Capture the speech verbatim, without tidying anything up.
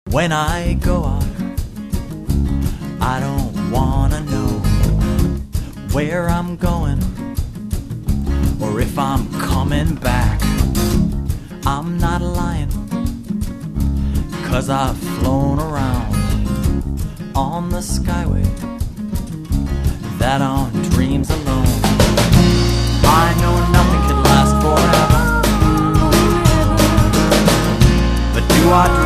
When I go out, I don't wanna know where I'm going or if I'm coming back. I'm not lying, 'cause I've flown around on the skyway that on dreams alone. I know nothing can last forever, but do I